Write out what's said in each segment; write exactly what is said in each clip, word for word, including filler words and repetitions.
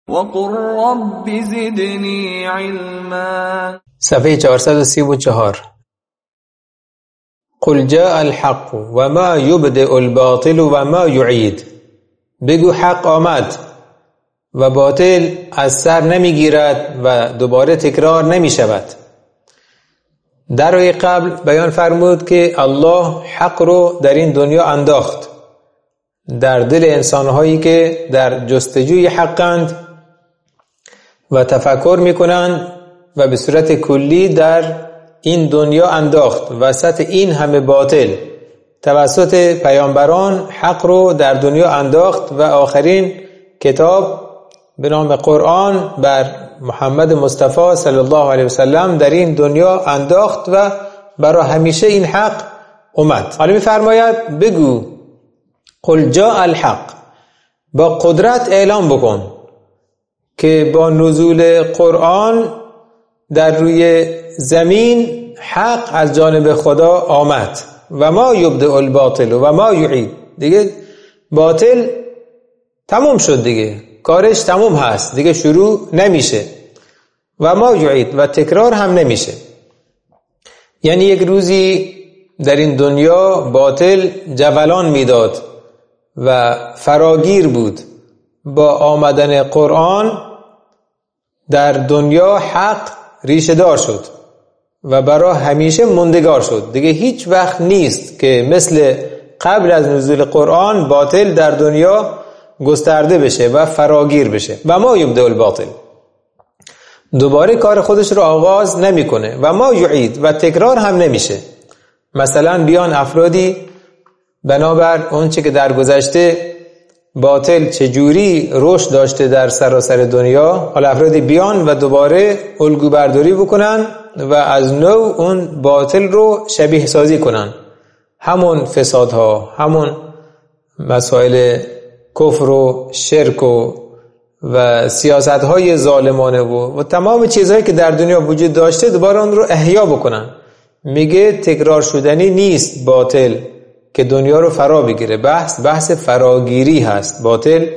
وقل رب زدنی علما. صفحه چهارصد و سی و چهار. قل جاء الحق و ما یبدئ الباطل و ما یعید. بگو حق آمد و باطل از سر نمیگیرد و دوباره تکرار نمی شود. در آیه قبل بیان فرمود که الله حق رو در این دنیا انداخت در دل انسانهایی که در جستجوی حقند و تفکر میکنند و به صورت کلی در این دنیا انداخت وسط این همه باطل. توسط پیامبران حق رو در دنیا انداخت و آخرین کتاب به نام قرآن بر محمد مصطفی صلی الله علیه وسلم در این دنیا انداخت و برای همیشه این حق اومد. حالا می‌فرماید بگو قل جاء الحق، با قدرت اعلام بکن که با نزول قرآن در روی زمین حق از جانب خدا آمد و ما یبدئ الباطل و ما یعید. دیگه باطل تموم شد، دیگه کارش تموم هست، دیگه شروع نمیشه و ما یعید و تکرار هم نمیشه. یعنی یک روزی در این دنیا باطل جولان میداد و فراگیر بود. با آمدن قرآن در دنیا حق ریشه دار شد و برای همیشه موندگار شد. دیگه هیچ وقت نیست که مثل قبل از نزول قرآن باطل در دنیا گسترده بشه و فراگیر بشه. و ما یبدئ الباطل، دوباره کار خودش رو آغاز نمیکنه و ما یعید و تکرار هم نمیشه. مثلا بیان افرادی بنابر اون چه که در گذشته باطل چجوری رشد داشته در سراسر دنیا، حالا افرادی بیان و دوباره الگو برداری بکنن و از نو اون باطل رو شبیه سازی کنن. همون فسادها، همون مسائل کفر و شرک و و سیاست‌های ظالمانه و, و تمام چیزهایی که در دنیا وجود داشته دوباره اون رو احیا بکنن. میگه تکرار شدنی نیست باطل که دنیا رو فرا بگیره. بحث بحث فراگیری هست. باطل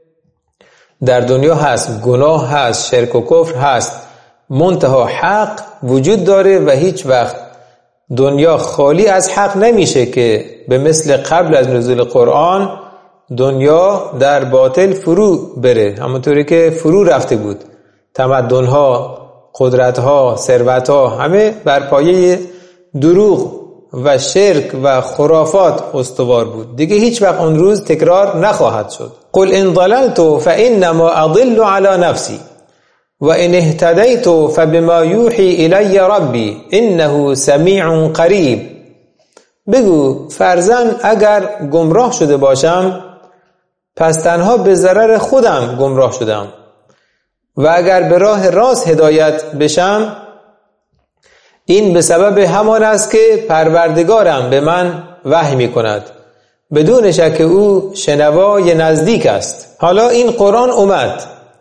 در دنیا هست، گناه هست، شرک و کفر هست، منتها حق وجود داره و هیچ وقت دنیا خالی از حق نمیشه که به مثل قبل از نزول قرآن دنیا در باطل فرو بره، همونطوری که فرو رفته بود. تمدن‌ها، قدرت‌ها، ثروت‌ها همه بر پایه دروغ و شرک و خرافات استوار بود. دیگه هیچ وقت اون روز تکرار نخواهد شد. قل ان ضللت فانما اضل على نفسی و ان اهتدیت فبما یوحی الی ربی انه سمیع قریب. بگو فرزن اگر گمراه شده باشم پس تنها به ضرر خودم گمراه شدم و اگر به راه راست هدایت بشم این به سبب همان است که پروردگارم به من وحی می کند، بدون شک او شنوای نزدیک است. حالا این قرآن اومد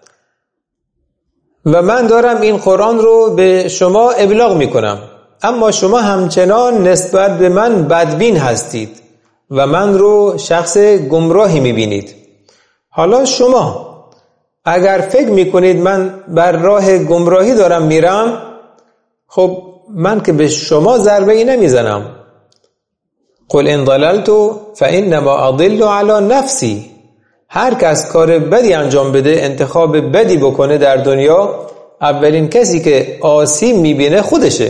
و من دارم این قرآن رو به شما ابلاغ می کنم، اما شما همچنان نسبت به من بدبین هستید و من رو شخص گمراهی می بینید. حالا شما اگر فکر می کنید من بر راه گمراهی دارم میرم، خب من که به شما ضربه ای نمیزنم. قل ان ضللت فانما اضل علی نفسی. هر کس کار بدی انجام بده، انتخاب بدی بکنه در دنیا، اولین کسی که آسیب میبینه خودشه.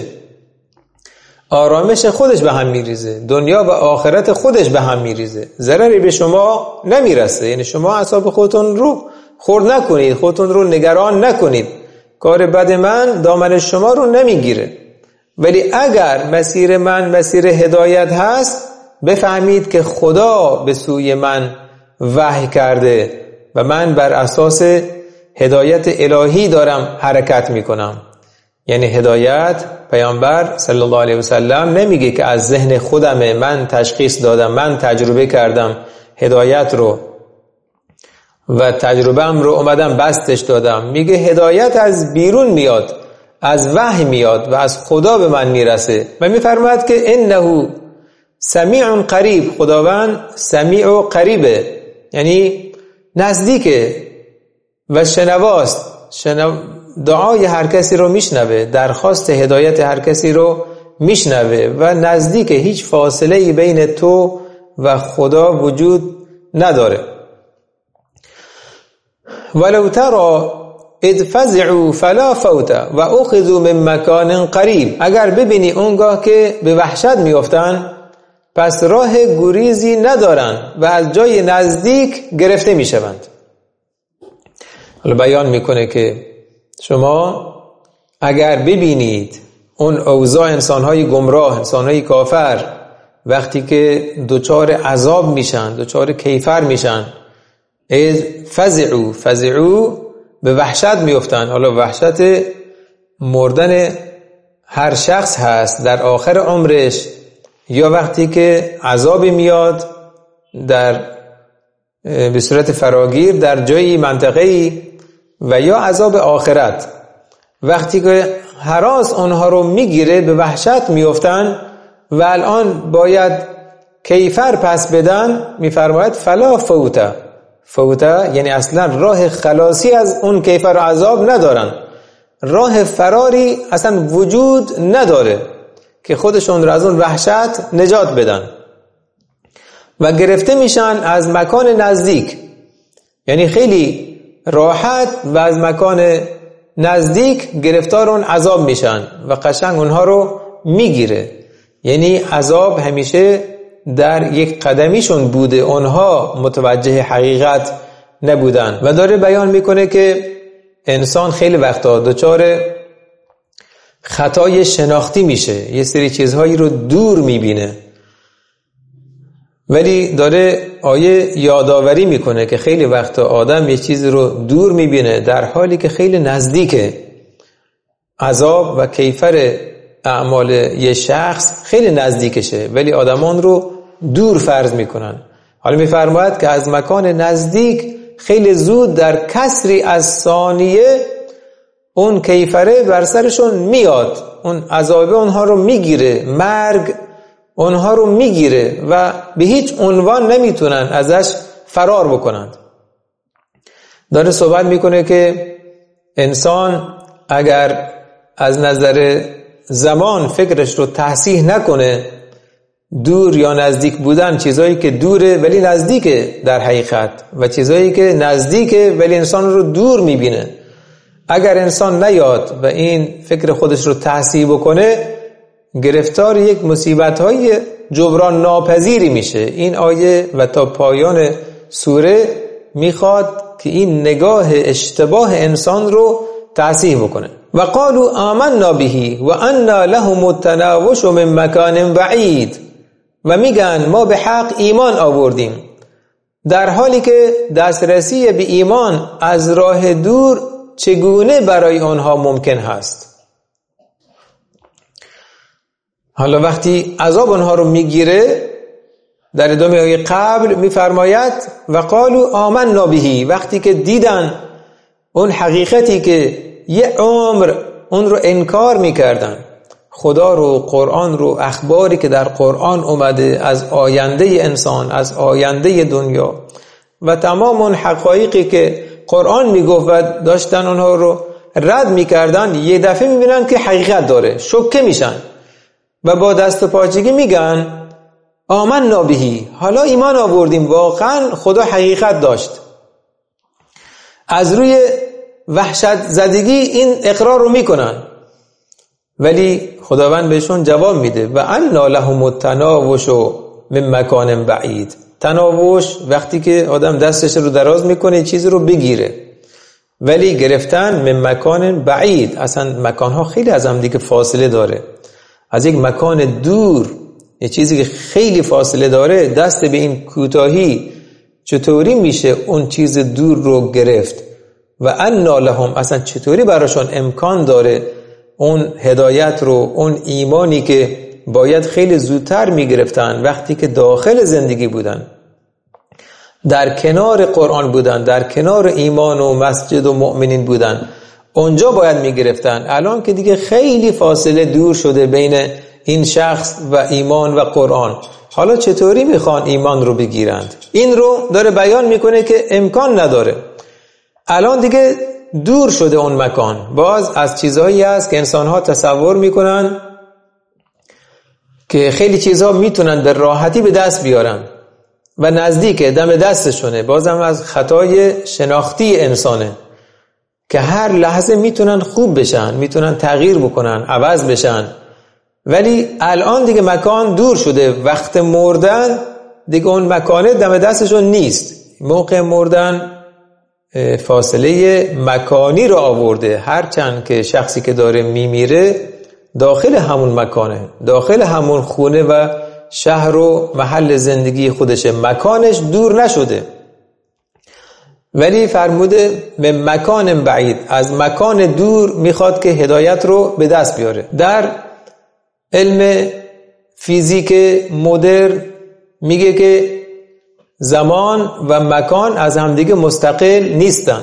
آرامش خودش به هم میریزه، دنیا و آخرت خودش به هم میریزه، ضرری به شما نمیرسه. یعنی شما اعصاب خودتون رو خورد نکنید، خودتون رو نگران نکنید، کار بد من دامن شما رو نمیگیره. ولی اگر مسیر من مسیر هدایت هست، بفهمید که خدا به سوی من وحی کرده و من بر اساس هدایت الهی دارم حرکت میکنم. یعنی هدایت پیامبر صلی الله علیه وسلم نمیگه که از ذهن خودمه، من تشخیص دادم، من تجربه کردم هدایت رو و تجربه‌ام رو اومدم بستش دادم. میگه هدایت از بیرون میاد، از وحی میاد و از خدا به من میرسه و میفرماید که انه سمیع قریب. خداوند سمیع و قریبه، یعنی نزدیکه، و شنواست، شنو... دعای هر کسی رو میشنوه، درخواست هدایت هر کسی رو میشنوه و نزدیک، هیچ فاصله ای بین تو و خدا وجود نداره. ولو ترى اذ فزعوا فلا فوت و اخذوا من مکان قریب، اگر ببینی اونگاه که به وحشت میافتن پس راه گریزی ندارن و از جای نزدیک گرفته میشوند. حالا بیان میکنه که شما اگر ببینید اون اوضاع انسانهای گمراه، انسانهای کافر وقتی که دوچار عذاب میشن، دوچار کیفر میشن، اذ فزعوا، فزعوا به وحشت میافتن. حالا وحشت مردن هر شخص هست در آخر عمرش، یا وقتی که عذابی میاد در به صورت فراگیر در جایی منطقه‌ای، و یا عذاب آخرت وقتی که هراس اونها رو میگیره به وحشت میافتن و الان باید کیفر پس بدن. میفرماید فلا فوت، فوت یعنی اصلا راه خلاصی از اون کیفر و عذاب ندارن، راه فراری اصلا وجود نداره که خودشون رو از اون وحشت نجات بدن و گرفته میشن از مکان نزدیک، یعنی خیلی راحت و از مکان نزدیک گرفتار اون عذاب میشن و قشنگ اونها رو میگیره. یعنی عذاب همیشه در یک قدمیشون بوده، اونها متوجه حقیقت نبودن. و داره بیان میکنه که انسان خیلی وقتا دچار خطای شناختی میشه، یه سری چیزهایی رو دور میبینه، ولی داره آیه یادآوری میکنه که خیلی وقتا آدم یه چیز رو دور میبینه در حالی که خیلی نزدیکه. عذاب و کیفر اعمال یه شخص خیلی نزدیکشه ولی آدمان رو دور فرض میکنن. حالا میفرماید که از مکان نزدیک خیلی زود در کسری از ثانیه اون کیفره بر سرشون میاد، اون عذاب اونها رو میگیره، مرگ اونها رو میگیره و به هیچ عنوان نمیتونن ازش فرار بکنند. داره صحبت میکنه که انسان اگر از نظر زمان فکرش رو تصحیح نکنه، دور یا نزدیک بودن، چیزایی که دوره ولی نزدیکه در حقیقت و چیزایی که نزدیکه ولی انسان رو دور میبینه، اگر انسان نیاد و این فکر خودش رو تصحیح بکنه گرفتار یک مصیبت‌های جبران ناپذیری میشه. این آیه و تا پایان سوره میخواد که این نگاه اشتباه انسان رو تصحیح بکنه. و قالوا آمنا به و انا لهم التناوش من مکان بعید، و میگن ما به حق ایمان آوردیم در حالی که دسترسی به ایمان از راه دور چگونه برای آنها ممکن هست. حالا وقتی عذاب آنها رو میگیره در ادامه آیه قبل میفرماید و قالوا آمنا به، وقتی که دیدن اون حقیقتی که یه عمر اون رو انکار میکردن، خدا رو، قرآن رو، اخباری که در قرآن اومده از آینده انسان، از آینده دنیا و تمام اون حقایقی که قرآن میگفت و داشتن اونها رو رد میکردن، یه دفعه میبینن که حقیقت داره، شوکه میشن و با دست و پاچگی میگن آمنا به، حالا ایمان آوردیم، واقعا خدا حقیقت داشت. از روی وحشت زدگی این اقرار رو میکنن ولی خداوند بهشون جواب میده و انا لهم التناوش من مکان بعید. تناوش وقتی که آدم دستش رو دراز میکنه چیزی رو بگیره، ولی گرفتن من مکان بعید، اصلا مکانها خیلی از هم دیگه فاصله داره، از یک مکان دور، یه چیزی که خیلی فاصله داره، دست به این کوتاهی چطوری میشه اون چیز دور رو گرفت؟ و انا لهم، اصلا چطوری براشون امکان داره اون هدایت رو، اون ایمانی که باید خیلی زودتر میگرفتن وقتی که داخل زندگی بودن، در کنار قرآن بودن، در کنار ایمان و مسجد و مؤمنین بودن، اونجا باید میگرفتن. الان که دیگه خیلی فاصله دور شده بین این شخص و ایمان و قرآن، حالا چطوری میخوان ایمان رو بگیرند؟ این رو داره بیان میکنه که امکان نداره. الان دیگه دور شده اون مکان. باز از چیزهایی هست که انسان‌ها تصور میکنن که خیلی چیزها میتونن به راحتی به دست بیارن و نزدیک دم دستشونه. بازم از خطای شناختی انسانه که هر لحظه میتونن خوب بشن، میتونن تغییر بکنن، عوض بشن. ولی الان دیگه مکان دور شده. وقت مردن دیگه اون مکانه دم دستشون نیست. موقع مردن فاصله مکانی رو آورده. هرچند که شخصی که داره میمیره داخل همون مکانه، داخل همون خونه و شهر و محل زندگی خودشه، مکانش دور نشده. ولی فرموده به مکان بعید، از مکان دور میخواد که هدایت رو به دست بیاره. در علم فیزیک مدرن میگه که زمان و مکان از همدیگه مستقل نیستن.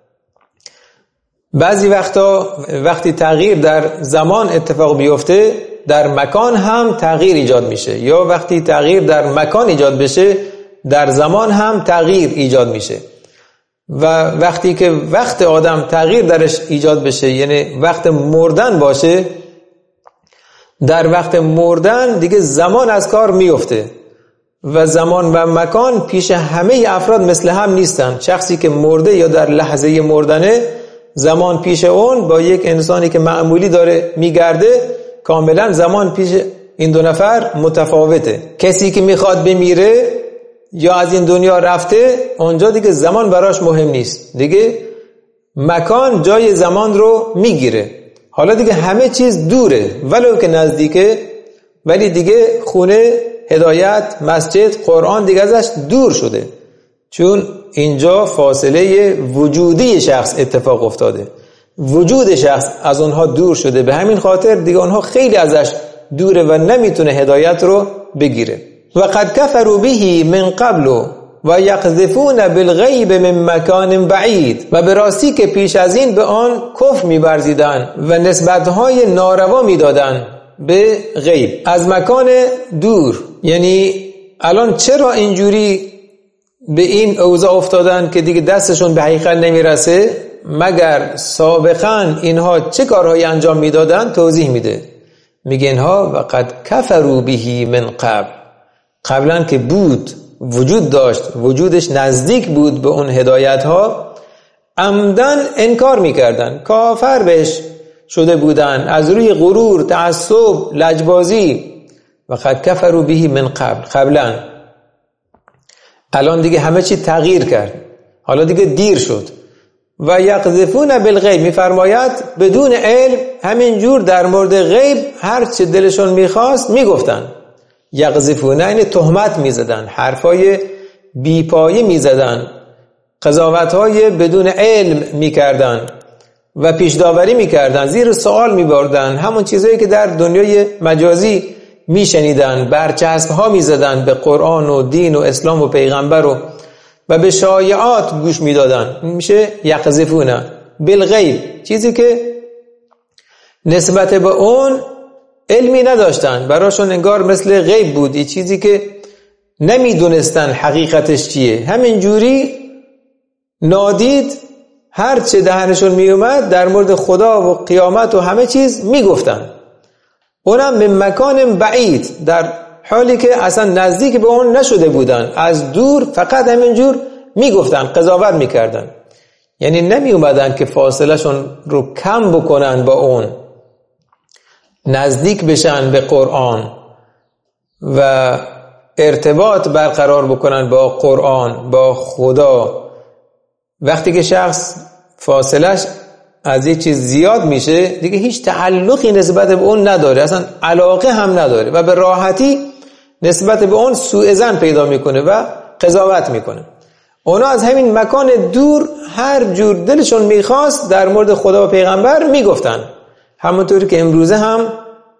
بعضی وقتا وقتی تغییر در زمان اتفاق بیفته در مکان هم تغییر ایجاد میشه، یا وقتی تغییر در مکان ایجاد بشه در زمان هم تغییر ایجاد میشه. و وقتی که وقت آدم تغییر درش ایجاد بشه، یعنی وقت مردن باشه، در وقت مردن دیگه زمان از کار میفته و زمان و مکان پیش همه افراد مثل هم نیستن. شخصی که مرده یا در لحظه مردنه، زمان پیش اون با یک انسانی که معمولی داره میگرده کاملا زمان پیش این دو نفر متفاوته. کسی که میخواد بمیره یا از این دنیا رفته، اونجا دیگه زمان براش مهم نیست، دیگه مکان جای زمان رو میگیره. حالا دیگه همه چیز دوره ولو که نزدیکه، ولی دیگه خونه، هدایت، مسجد، قرآن دیگه ازش دور شده، چون اینجا فاصله وجودی شخص اتفاق افتاده، وجود شخص از اونها دور شده. به همین خاطر دیگه اونها خیلی ازش دوره و نمیتونه هدایت رو بگیره. و قد کفروا به من قبل و یقذفون بالغیب من مکان بعید، و به راستی که پیش از این به آن کفر می‌ورزیدند و نسبت‌های ناروا می‌دادند به غیب، از مکان دور. یعنی الان چرا اینجوری به این اوضاع افتادن که دیگه دستشون به حقیقت نمیرسه؟ مگر سابقا اینها چه کارهایی انجام میدادن؟ توضیح میده، میگه اینها وقد کفروا به من قبل، قبلا که بود، وجود داشت، وجودش نزدیک بود به اون هدایت ها، عمدن انکار میکردن، کافر بهش شده بودن از روی غرور، تعصب، لجبازی. وقد کفروا به من قبل، قبلا. الان دیگه همه چی تغییر کرد، حالا دیگه دیر شد. و یقذفون بالغیب، میفرماید بدون علم همینجور در مورد غیب هر چه دلشون میخواست میگفتن. یقذفون یعنی تهمت میزدن، حرفای بیپایه میزدن، قضاوتهای بدون علم میکردن و پیشداوری میکردن، زیر سوال میبردن همون چیزایی که در دنیای مجازی میشنیدن، برچسبها میزدن به قرآن و دین و اسلام و پیغمبر و و به شایعات گوش میدادن. میشه یقذفون بالغیب، چیزی که نسبت به اون علمی نداشتن، براشون انگار مثل غیب بود، یه چیزی که نمیدونستن حقیقتش چیه. همینجوری نادید هر چه دهنشون میومد در مورد خدا و قیامت و همه چیز میگفتن، اونم به مکان بعید، در حالی که اصلا نزدیک به اون نشده بودن، از دور فقط همینجور میگفتن، قضاوت میکردن. یعنی نمی اومدن که فاصله شون رو کم بکنن با اون، نزدیک بشن به قرآن و ارتباط برقرار بکنن با قرآن، با خدا. وقتی که شخص فاصلش از یه چیز زیاد میشه، دیگه هیچ تعلقی نسبت به اون نداره، اصلا علاقه هم نداره و به راحتی نسبت به اون سوء ظن پیدا میکنه و قضاوت میکنه. اونا از همین مکان دور هر جور دلشون میخواست در مورد خدا و پیغمبر میگفتن. همونطور که امروزه هم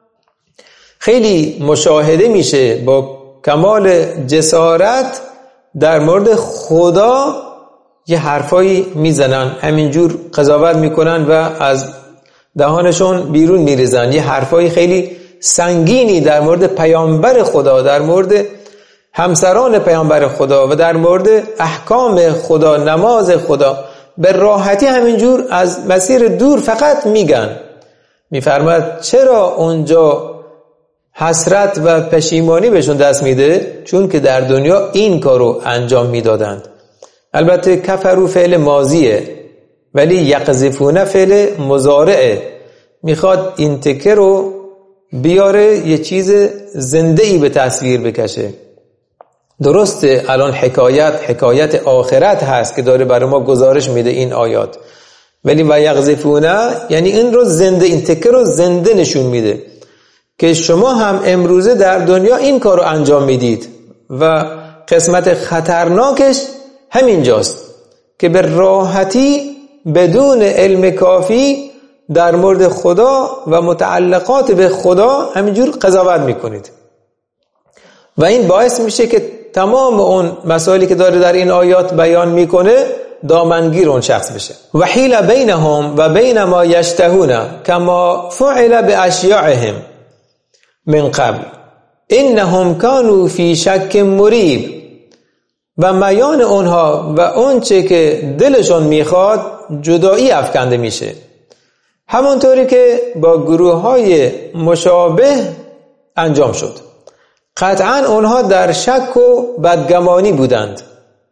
خیلی مشاهده میشه، با کمال جسارت در مورد خدا یه حرفایی میزنن، همینجور قضاوت میکنن و از دهانشون بیرون میریزن یه حرفایی خیلی سنگینی در مورد پیامبر خدا، در مورد همسران پیامبر خدا و در مورد احکام خدا، نماز خدا، به راحتی همینجور از مسیر دور فقط میگن. میفرماید چرا اونجا حسرت و پشیمانی بهشون دست میده؟ چون که در دنیا این کارو انجام میدادند. البته کفرو فعل ماضیه، ولی یقذفون فعل مضارعه. میخواد این تکه رو بیاره یه چیز زنده ای به تصویر بکشه. درسته الان حکایت حکایت آخرت هست که داره برای ما گزارش میده این آیات، ولی و یقذفونه یعنی این رو زنده، این تکه رو زنده نشون میده که شما هم امروزه در دنیا این کار رو انجام میدید و قسمت خطرناکش همینجاست که به راحتی بدون علم کافی در مورد خدا و متعلقات به خدا همینجور قضاوت میکنید و این باعث میشه که تمام اون مسائلی که داره در این آیات بیان میکنه دامنگیر اون شخص بشه. و حیل بینهم و بین ما یشتهون کما فعل باشیاعهم من قبل انهم كانوا فی شک مریب. و میان اونها و اون چه که دلشون میخواد جدایی افکنده میشه، همونطوری که با گروه های مشابه انجام شد. قطعا اونها در شک و بدگمانی بودند.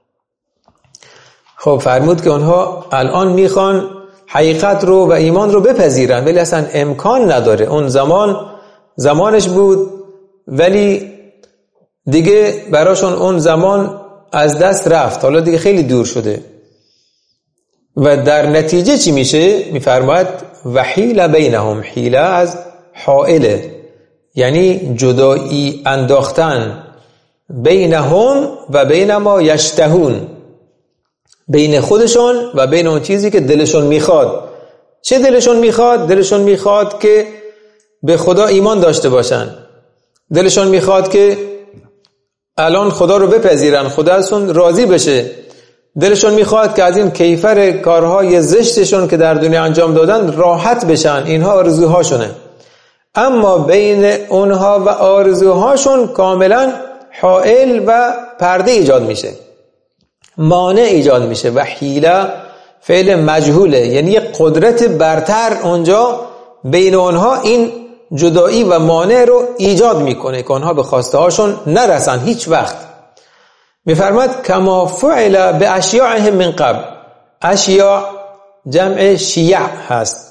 خب فرمود که اونها الان میخوان حقیقت رو و ایمان رو بپذیرن، ولی اصلا امکان نداره. اون زمان زمانش بود ولی دیگه براشون اون زمان از دست رفت، حالا دیگه خیلی دور شده و در نتیجه چی میشه؟ میفرماید و حیل بینهم. حیله از حائله یعنی جدایی انداختن، بینهم و بین ما یشتهون، بین خودشون و بین اون چیزی که دلشون میخواد. چه دلشون میخواد؟ دلشون میخواد که به خدا ایمان داشته باشن، دلشون میخواد که الان خدا رو بپذیرن، خدا ازشون راضی بشه، دلشون میخواد که از این کیفر کارهای زشتشون که در دنیا انجام دادن راحت بشن. اینها آرزوهاشونه. اما بین اونها و آرزوهاشون کاملا حائل و پرده ایجاد میشه، مانع ایجاد میشه. و حیله فعل مجهوله یعنی یه قدرت برتر اونجا بین اونها این جدایی و مانع رو ایجاد میکنه که اونها به خواسته هاشون نرسن هیچ وقت. میفرماد کما فعل به اشیاعهم من قبل. اشیاع جمع شیع هست،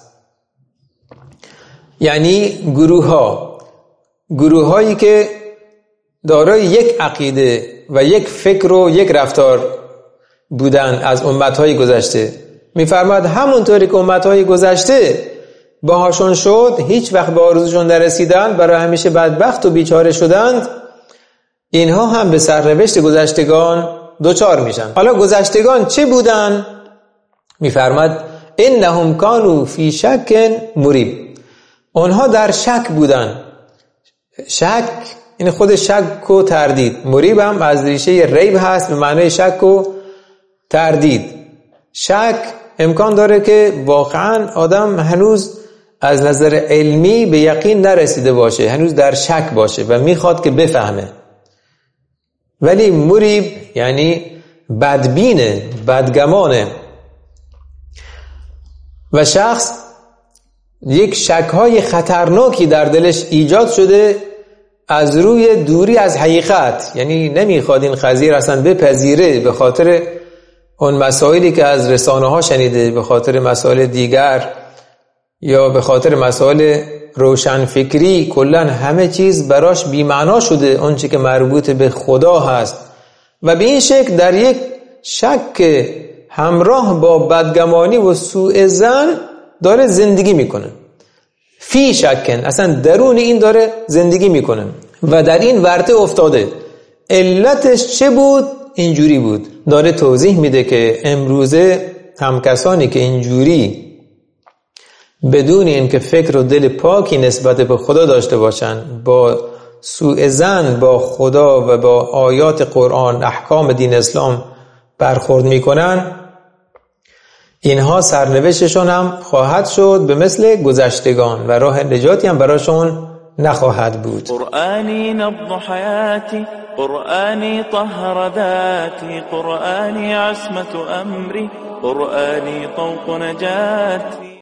یعنی گروه ها، گروه هایی که دارای یک عقیده و یک فکر و یک رفتار بودن از امت های گذشته. میفرماد همونطوری که امت های گذشته باهاشون شد، هیچ وقت به آرزوشون نرسیدند، برای همیشه بدبخت و بیچاره شدند، اینها هم به سرنوشت گذشتگان دوچار میشن. حالا گذشتگان چه بودن؟ میفرماد انهم کانوا فی شک مریب. اونها در شک بودن. شک این خود شک و تردید. مریب هم از ریشه ریب هست به معنای شک و تردید. شک امکان داره که واقعا آدم هنوز از نظر علمی به یقین نرسیده باشه، هنوز در شک باشه و میخواد که بفهمه. ولی مریب یعنی بدبینه، بدگمانه و شخص یک شک‌های خطرناکی در دلش ایجاد شده از روی دوری از حقیقت، یعنی نمیخواد این قضیه اصلا بپذیره به خاطر اون مسائلی که از رسانه ها شنیده، به خاطر مسائل دیگر یا به خاطر مسائل روشنفکری. کلن همه چیز براش بی‌معنا شده، اون چیزی که مربوط به خدا هست و به این شکل در یک شک همراه با بدگمانی و سوء ظن داره زندگی میکنه. فی شکن، اصلا درون این داره زندگی میکنه و در این ورطه افتاده. علتش چه بود؟ اینجوری بود. داره توضیح میده که امروزه هم کسانی که اینجوری بدون اینکه فکر و دل پاکی نسبت به خدا داشته باشن، با سوء ظن با خدا و با آیات قرآن، احکام دین اسلام برخورد میکنن، اینها سرنوشتشون هم خواهد شد به مثل گذشتگان و راه نجاتی هم براشون نخواهد بود. قرآنی نبض حیاتی، قرآنی طهر ذاتی، قرآنی عصمت امری، قرآني طوق نجاتي.